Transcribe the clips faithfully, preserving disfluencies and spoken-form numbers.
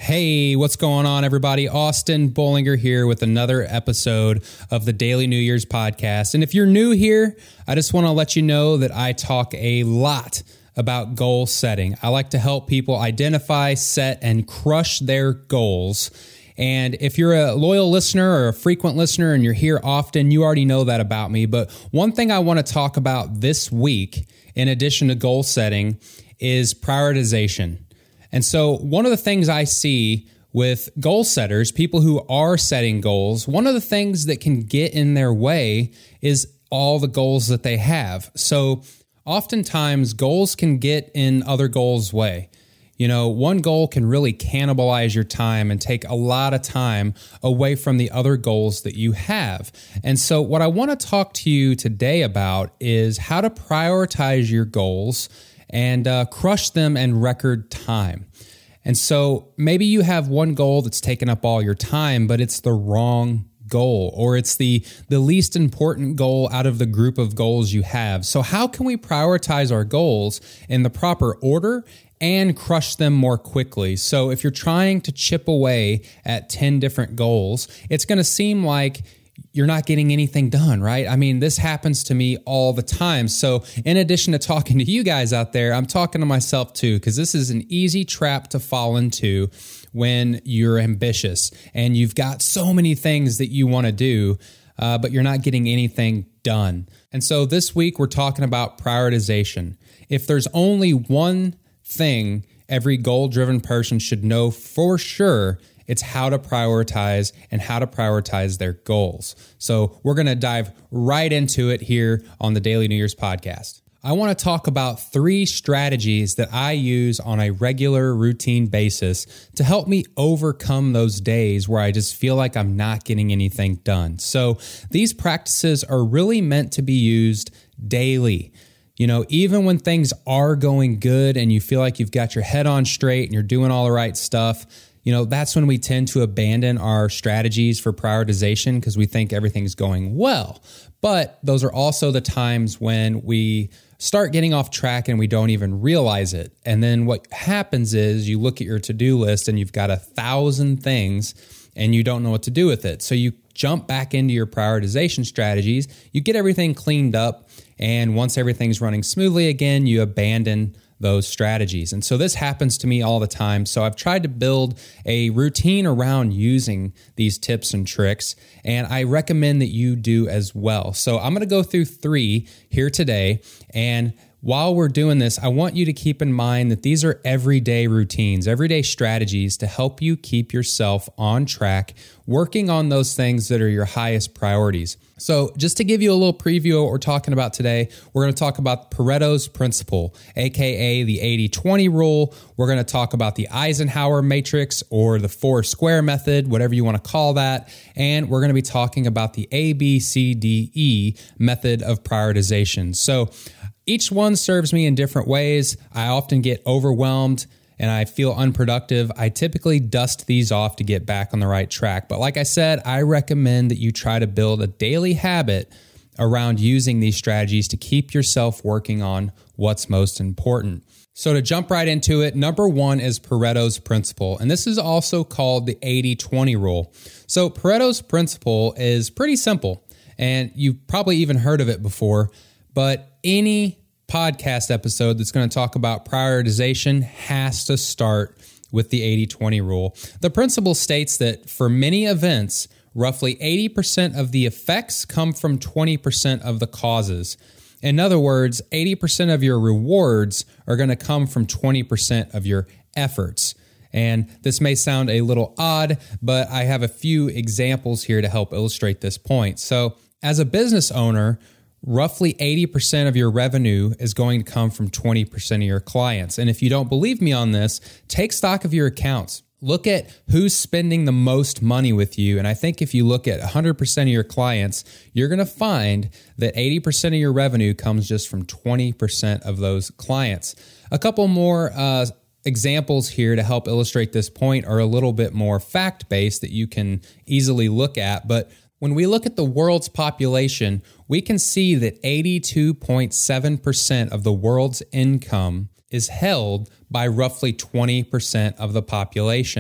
Hey, what's going on, everybody? Austin Bollinger here with another episode of the Daily New Year's podcast. And if you're new here, I just want to let you know that I talk a lot about goal setting. I like to help people identify, set, and crush their goals. And if you're a loyal listener or a frequent listener and you're here often, you already know that about me. But one thing I want to talk about this week, in addition to goal setting, is prioritization. And so one of the things I see with goal setters, people who are setting goals, one of the things that can get in their way is all the goals that they have. So oftentimes goals can get in other goals' way. You know, one goal can really cannibalize your time and take a lot of time away from the other goals that you have. And so what I want to talk to you today about is how to prioritize your goals and uh, crush them in record time. And so maybe you have one goal that's taken up all your time, but it's the wrong goal, or it's the, the least important goal out of the group of goals you have. So how can we prioritize our goals in the proper order and crush them more quickly? So if you're trying to chip away at ten different goals, it's going to seem like you're not getting anything done, right? I mean, this happens to me all the time. So in addition to talking to you guys out there, I'm talking to myself too, because this is an easy trap to fall into when you're ambitious and you've got so many things that you want to do, uh, but you're not getting anything done. And so this week we're talking about prioritization. If there's only one thing every goal-driven person should know for sure, it's how to prioritize and how to prioritize their goals. So we're going to dive right into it here on the Daily New Year's podcast. I want to talk about three strategies that I use on a regular routine basis to help me overcome those days where I just feel like I'm not getting anything done. So these practices are really meant to be used daily. You know, even when things are going good and you feel like you've got your head on straight and you're doing all the right stuff, you know, that's when we tend to abandon our strategies for prioritization because we think everything's going well. But those are also the times when we start getting off track and we don't even realize it. And then what happens is you look at your to-do list and you've got a thousand things and you don't know what to do with it. So you jump back into your prioritization strategies, you get everything cleaned up, and once everything's running smoothly again, you abandon those strategies. And so this happens to me all the time. So I've tried to build a routine around using these tips and tricks, and I recommend that you do as well. So I'm going to go through three here today, and while we're doing this, I want you to keep in mind that these are everyday routines, everyday strategies to help you keep yourself on track, working on those things that are your highest priorities. So just to give you a little preview of what we're talking about today, we're going to talk about Pareto's Principle, aka the eighty twenty rule. We're going to talk about the Eisenhower matrix or the four square method, whatever you want to call that. And we're going to be talking about the A B C D E method of prioritization. So each one serves me in different ways. I often get overwhelmed and I feel unproductive. I typically dust these off to get back on the right track. But like I said, I recommend that you try to build a daily habit around using these strategies to keep yourself working on what's most important. So to jump right into it, number one is Pareto's Principle, and this is also called the eighty twenty rule. So Pareto's Principle is pretty simple, and you've probably even heard of it before, but any podcast episode that's going to talk about prioritization has to start with the eighty twenty rule. The principle states that for many events, roughly eighty percent of the effects come from twenty percent of the causes. In other words, eighty percent of your rewards are going to come from twenty percent of your efforts. And this may sound a little odd, but I have a few examples here to help illustrate this point. So as a business owner, roughly eighty percent of your revenue is going to come from twenty percent of your clients. And if you don't believe me on this, take stock of your accounts. Look at who's spending the most money with you. And I think if you look at one hundred percent of your clients, you're going to find that eighty percent of your revenue comes just from twenty percent of those clients. A couple more uh, examples here to help illustrate this point are a little bit more fact-based that you can easily look at. But when we look at the world's population, we can see that eighty-two point seven percent of the world's income is held by roughly twenty percent of the population.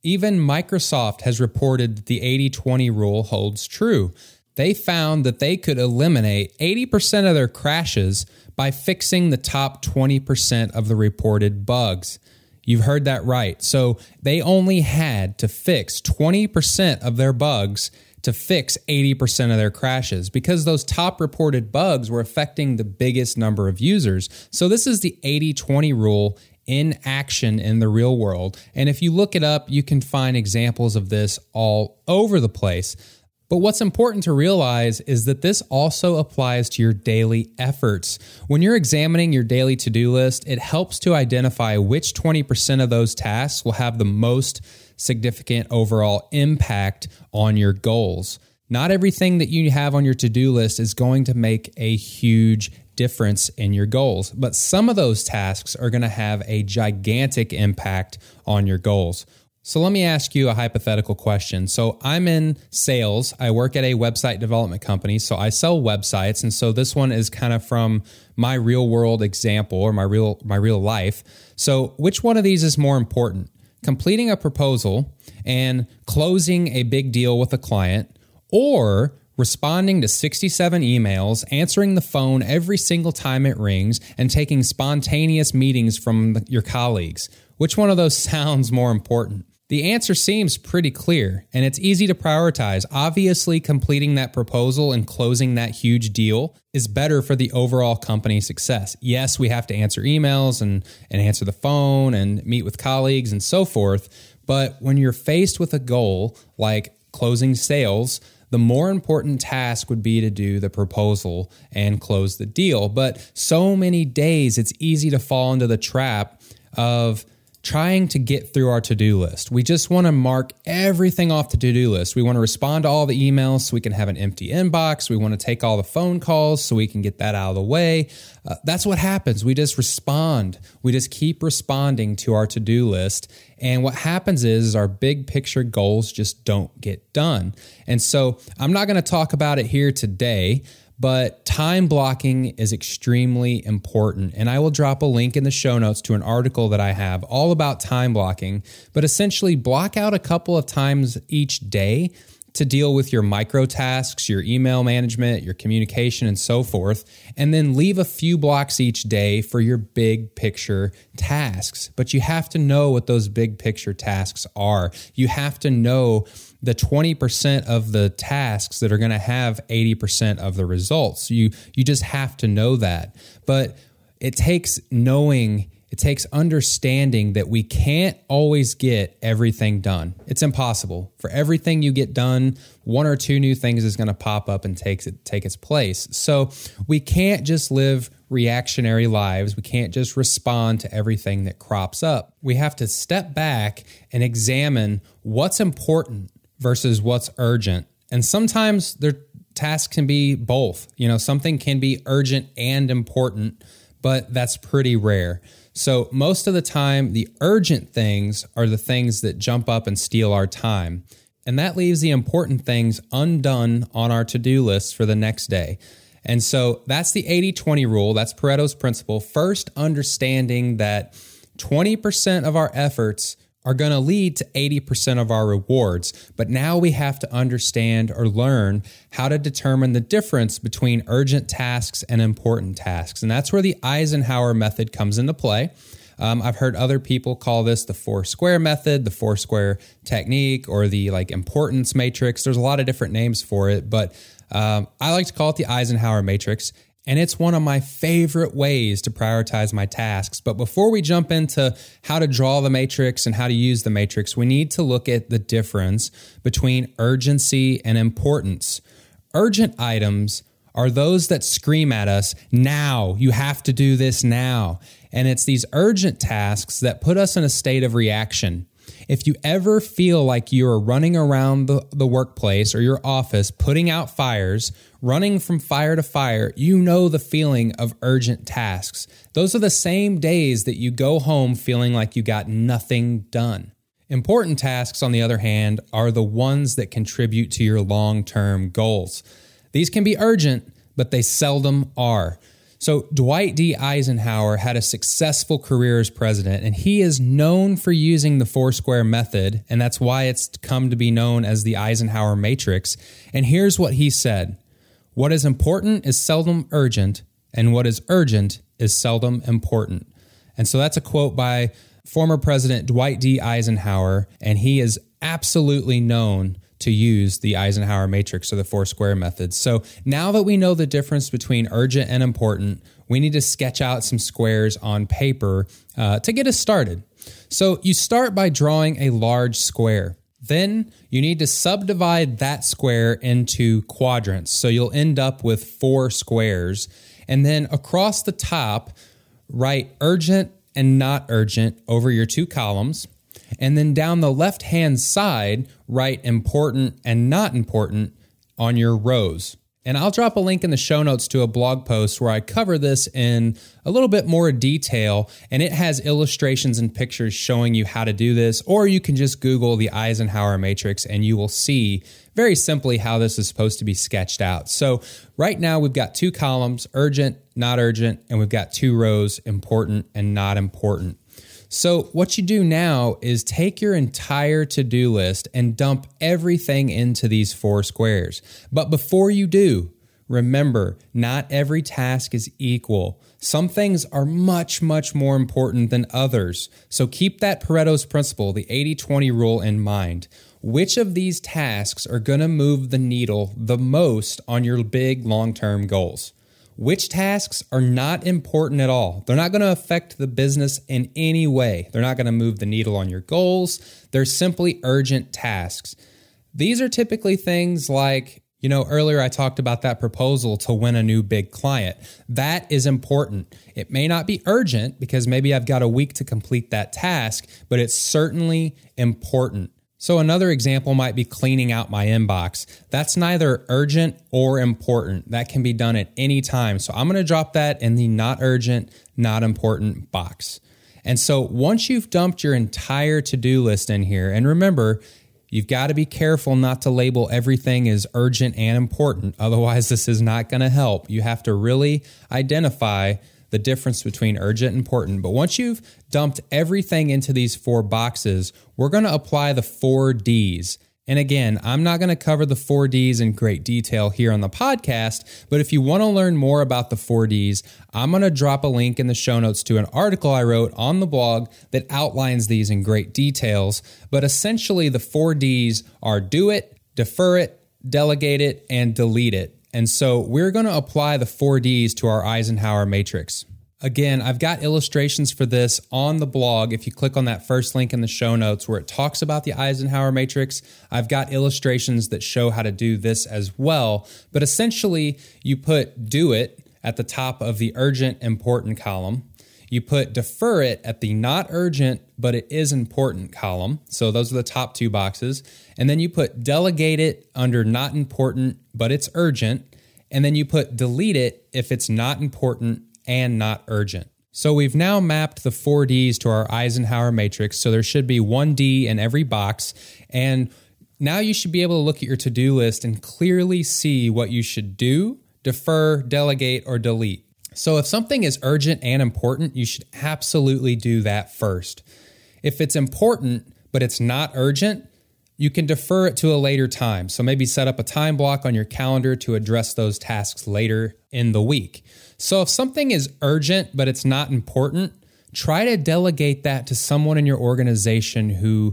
Even Microsoft has reported that the eighty twenty rule holds true. They found that they could eliminate eighty percent of their crashes by fixing the top twenty percent of the reported bugs. You've heard that right. So they only had to fix twenty percent of their bugs to fix eighty percent of their crashes because those top reported bugs were affecting the biggest number of users. So this is the eighty twenty rule in action in the real world. And if you look it up, you can find examples of this all over the place. But what's important to realize is that this also applies to your daily efforts. When you're examining your daily to-do list, it helps to identify which twenty percent of those tasks will have the most significant overall impact on your goals. Not everything that you have on your to-do list is going to make a huge difference in your goals, but some of those tasks are going to have a gigantic impact on your goals. So let me ask you a hypothetical question. So I'm in sales. I work at a website development company. So I sell websites. And so this one is kind of from my real world example or my real, my real life. So which one of these is more important? Completing a proposal and closing a big deal with a client, or responding to sixty-seven emails, answering the phone every single time it rings, and taking spontaneous meetings from your colleagues? Which one of those sounds more important? The answer seems pretty clear, and it's easy to prioritize. Obviously, completing that proposal and closing that huge deal is better for the overall company success. Yes, we have to answer emails and, and answer the phone and meet with colleagues and so forth, but when you're faced with a goal like closing sales, the more important task would be to do the proposal and close the deal. But so many days, it's easy to fall into the trap of trying to get through our to-do list. We just want to mark everything off the to-do list. We want to respond to all the emails so we can have an empty inbox. We want to take all the phone calls so we can get that out of the way. Uh, that's what happens. We just respond. We just keep responding to our to-do list. And what happens is, is our big picture goals just don't get done. And so I'm not going to talk about it here today, but time blocking is extremely important. And I will drop a link in the show notes to an article that I have all about time blocking. But essentially, block out a couple of times each day to deal with your micro tasks, your email management, your communication, and so forth. And then leave a few blocks each day for your big picture tasks. But you have to know what those big picture tasks are. You have to know the twenty percent of the tasks that are going to have eighty percent of the results. You, you just have to know that. But it takes knowing, it takes understanding that we can't always get everything done. It's impossible. For everything you get done, one or two new things is going to pop up and takes it, take its place. So we can't just live reactionary lives. We can't just respond to everything that crops up. We have to step back and examine what's important versus what's urgent. And sometimes their tasks can be both. You know, something can be urgent and important, but that's pretty rare. So most of the time, the urgent things are the things that jump up and steal our time. And that leaves the important things undone on our to-do list for the next day. And so that's the eighty twenty rule. That's Pareto's principle. First, understanding that twenty percent of our efforts are going to lead to eighty percent of our rewards. But now we have to understand or learn how to determine the difference between urgent tasks and important tasks. And that's where the Eisenhower method comes into play. Um, I've heard other people call this the four square method, the four square technique, or the like importance matrix. There's a lot of different names for it, but um, I like to call it the Eisenhower matrix. And it's one of my favorite ways to prioritize my tasks. But before we jump into how to draw the matrix and how to use the matrix, we need to look at the difference between urgency and importance. Urgent items are those that scream at us, now, you have to do this now. And it's these urgent tasks that put us in a state of reaction. If you ever feel like you're running around the, the workplace or your office, putting out fires, running from fire to fire, you know the feeling of urgent tasks. Those are the same days that you go home feeling like you got nothing done. Important tasks, on the other hand, are the ones that contribute to your long-term goals. These can be urgent, but they seldom are. So Dwight D. Eisenhower had a successful career as president, and he is known for using the Foursquare method, and that's why it's come to be known as the Eisenhower Matrix. And here's what he said: "What is important is seldom urgent, and what is urgent is seldom important." And so that's a quote by former President Dwight D. Eisenhower, and he is absolutely known to use the Eisenhower Matrix or the Foursquare method. So now that we know the difference between urgent and important, we need to sketch out some squares on paper uh, to get us started. So you start by drawing a large square. Then you need to subdivide that square into quadrants. So you'll end up with four squares. And then across the top, write urgent and not urgent over your two columns. And then down the left-hand side, write important and not important on your rows. And I'll drop a link in the show notes to a blog post where I cover this in a little bit more detail, and it has illustrations and pictures showing you how to do this, or you can just Google the Eisenhower Matrix and you will see very simply how this is supposed to be sketched out. So right now we've got two columns, urgent, not urgent, and we've got two rows, important and not important. So what you do now is take your entire to-do list and dump everything into these four squares. But before you do, remember, not every task is equal. Some things are much, much more important than others. So keep that Pareto's principle, the eighty twenty rule, in mind. Which of these tasks are going to move the needle the most on your big long-term goals? Which tasks are not important at all? They're not going to affect the business in any way. They're not going to move the needle on your goals. They're simply urgent tasks. These are typically things like, you know, earlier I talked about that proposal to win a new big client. That is important. It may not be urgent because maybe I've got a week to complete that task, but it's certainly important. So another example might be cleaning out my inbox. That's neither urgent or important. That can be done at any time. So I'm going to drop that in the not urgent, not important box. And so once you've dumped your entire to-do list in here, and remember, you've got to be careful not to label everything as urgent and important. Otherwise, this is not going to help. You have to really identify the difference between urgent and important. But once you've dumped everything into these four boxes, we're going to apply the four Ds. And again, I'm not going to cover the four Ds in great detail here on the podcast, but if you want to learn more about the four Ds, I'm going to drop a link in the show notes to an article I wrote on the blog that outlines these in great details. But essentially, the four Ds are do it, defer it, delegate it, and delete it. And so we're going to apply the four Ds to our Eisenhower Matrix. Again, I've got illustrations for this on the blog. If you click on that first link in the show notes where it talks about the Eisenhower Matrix, I've got illustrations that show how to do this as well. But essentially, you put do it at the top of the urgent, important column. You put defer it at the not urgent, but it is important column. So those are the top two boxes. And then you put delegate it under not important, but it's urgent. And then you put delete it if it's not important and not urgent. So we've now mapped the four Ds to our Eisenhower Matrix. So there should be one D in every box. And now you should be able to look at your to-do list and clearly see what you should do, defer, delegate, or delete. So if something is urgent and important, you should absolutely do that first. If it's important, but it's not urgent, you can defer it to a later time. So maybe set up a time block on your calendar to address those tasks later in the week. So if something is urgent, but it's not important, try to delegate that to someone in your organization who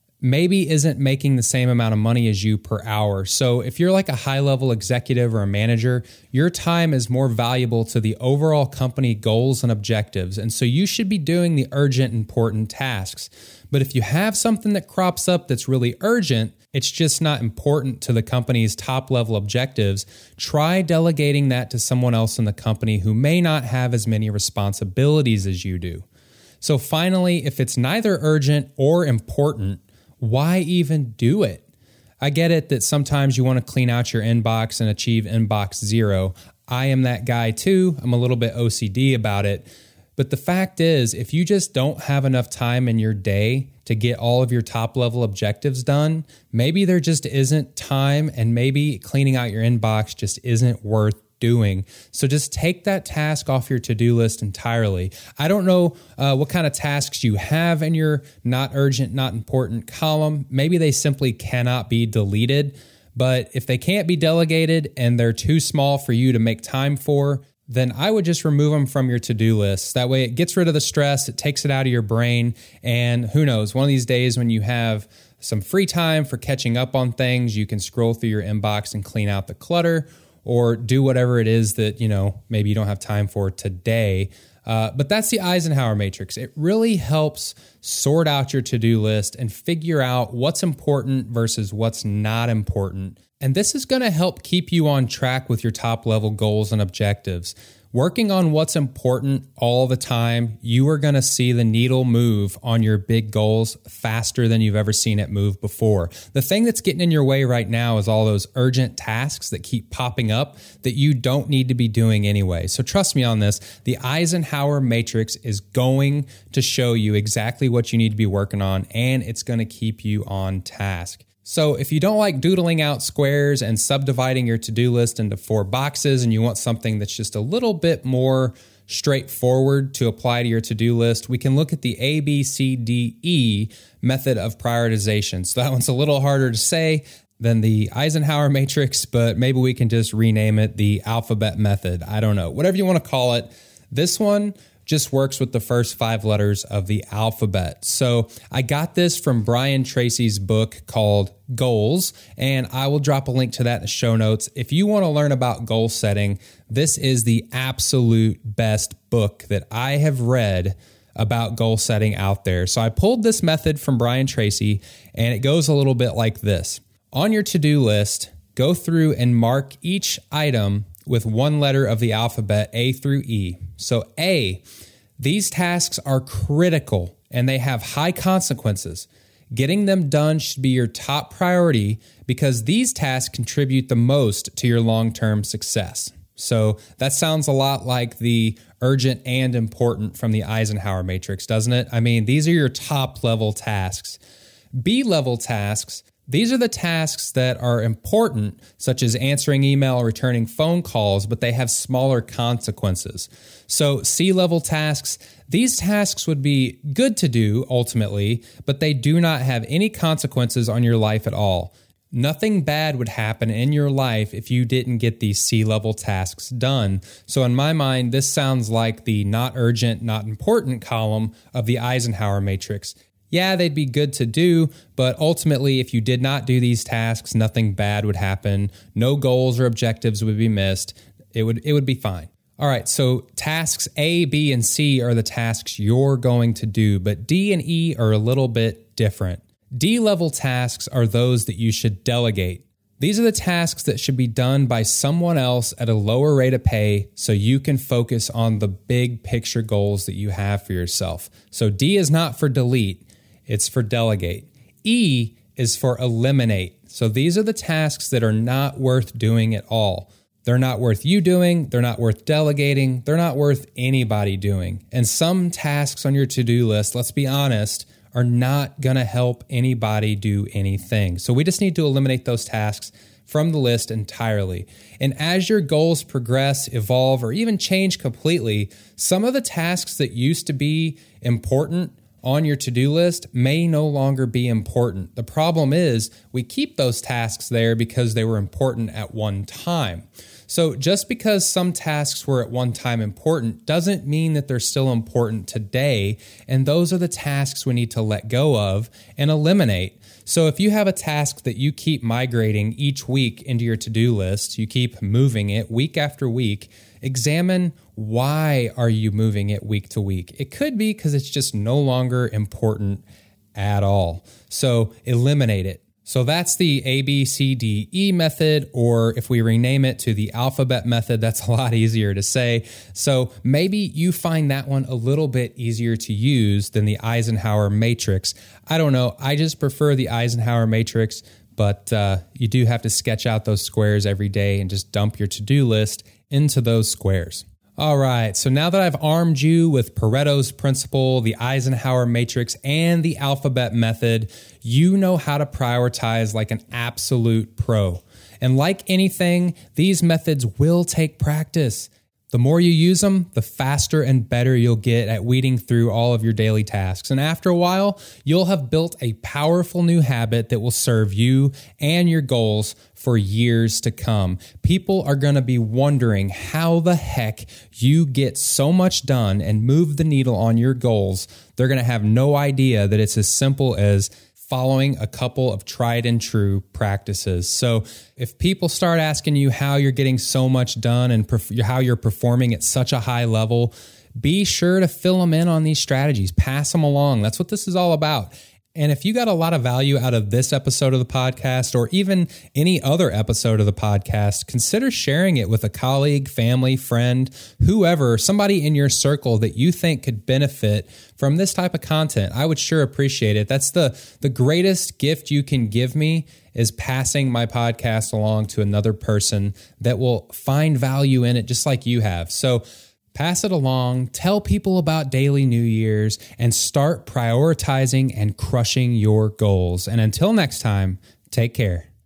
maybe isn't making the same amount of money as you per hour. So if you're like a high-level executive or a manager, your time is more valuable to the overall company goals and objectives. And so you should be doing the urgent, important tasks. But if you have something that crops up that's really urgent, it's just not important to the company's top-level objectives, try delegating that to someone else in the company who may not have as many responsibilities as you do. So finally, if it's neither urgent or important, why even do it? I get it that sometimes you want to clean out your inbox and achieve inbox zero. I am that guy too. I'm a little bit O C D about it. But the fact is, if you just don't have enough time in your day to get all of your top level objectives done, maybe there just isn't time, and maybe cleaning out your inbox just isn't worth doing. So just take that task off your to-do list entirely. I don't know uh, what kind of tasks you have in your not urgent, not important column. Maybe they simply cannot be deleted, but if they can't be delegated and they're too small for you to make time for, then I would just remove them from your to-do list. That way it gets rid of the stress, it takes it out of your brain, and who knows, one of these days when you have some free time for catching up on things, you can scroll through your inbox and clean out the clutter or do whatever it is that, you know, maybe you don't have time for today. Uh, but that's the Eisenhower matrix. It really helps sort out your to-do list and figure out what's important versus what's not important. And this is going to help keep you on track with your top level goals and objectives. Working on what's important all the time, you are going to see the needle move on your big goals faster than you've ever seen it move before. The thing that's getting in your way right now is all those urgent tasks that keep popping up that you don't need to be doing anyway. So trust me on this, the Eisenhower matrix is going to show you exactly what you need to be working on, and it's going to keep you on task. So if you don't like doodling out squares and subdividing your to-do list into four boxes and you want something that's just a little bit more straightforward to apply to your to-do list, we can look at the A, B, C, D, E method of prioritization. So that one's a little harder to say than the Eisenhower matrix, but maybe we can just rename it the alphabet method. I don't know. Whatever you want to call it. This one just works with the first five letters of the alphabet. So I got this from Brian Tracy's book called Goals, and I will drop a link to that in the show notes. If you want to learn about goal setting, this is the absolute best book that I have read about goal setting out there. So I pulled this method from Brian Tracy, and it goes a little bit like this. On your to-do list, go through and mark each item with one letter of the alphabet, A through E. So A, these tasks are critical and they have high consequences. Getting them done should be your top priority because these tasks contribute the most to your long-term success. So that sounds a lot like the urgent and important from the Eisenhower matrix, doesn't it? I mean, these are your top level tasks. B level tasks, these are the tasks that are important, such as answering email or returning phone calls, but they have smaller consequences. So C-level tasks, these tasks would be good to do ultimately, but they do not have any consequences on your life at all. Nothing bad would happen in your life if you didn't get these C-level tasks done. So in my mind, this sounds like the not urgent, not important column of the Eisenhower matrix. Yeah, they'd be good to do, but ultimately, if you did not do these tasks, nothing bad would happen. No goals or objectives would be missed. It would it would be fine. All right, so tasks A, B, and C are the tasks you're going to do, but D and E are a little bit different. D-level tasks are those that you should delegate. These are the tasks that should be done by someone else at a lower rate of pay so you can focus on the big picture goals that you have for yourself. So D is not for delete. It's for delegate. E is for eliminate. So these are the tasks that are not worth doing at all. They're not worth you doing. They're not worth delegating. They're not worth anybody doing. And some tasks on your to-do list, let's be honest, are not going to help anybody do anything. So we just need to eliminate those tasks from the list entirely. And as your goals progress, evolve, or even change completely, some of the tasks that used to be important on your to-do list may no longer be important. The problem is we keep those tasks there because they were important at one time. So just because some tasks were at one time important doesn't mean that they're still important today. And those are the tasks we need to let go of and eliminate. So if you have a task that you keep migrating each week into your to-do list, you keep moving it week after week, examine why are you moving it week to week. It could be because it's just no longer important at all. So eliminate it. So that's the A, B, C, D, E method, or if we rename it to the alphabet method, that's a lot easier to say. So maybe you find that one a little bit easier to use than the Eisenhower matrix. I don't know. I just prefer the Eisenhower matrix, but uh, you do have to sketch out those squares every day and just dump your to-do list into those squares. All right, so now that I've armed you with Pareto's principle, the Eisenhower matrix, and the alphabet method, you know how to prioritize like an absolute pro. And like anything, these methods will take practice. The more you use them, the faster and better you'll get at weeding through all of your daily tasks. And after a while, you'll have built a powerful new habit that will serve you and your goals for years to come. People are going to be wondering how the heck you get so much done and move the needle on your goals. They're going to have no idea that it's as simple as following a couple of tried and true practices. So if people start asking you how you're getting so much done and perf- how you're performing at such a high level, be sure to fill them in on these strategies, pass them along. That's what this is all about. And if you got a lot of value out of this episode of the podcast or even any other episode of the podcast, consider sharing it with a colleague, family, friend, whoever, somebody in your circle that you think could benefit from this type of content. I would sure appreciate it. That's the, the greatest gift you can give me is passing my podcast along to another person that will find value in it just like you have. So pass it along, tell people about Daily New Year's, and start prioritizing and crushing your goals. And until next time, take care.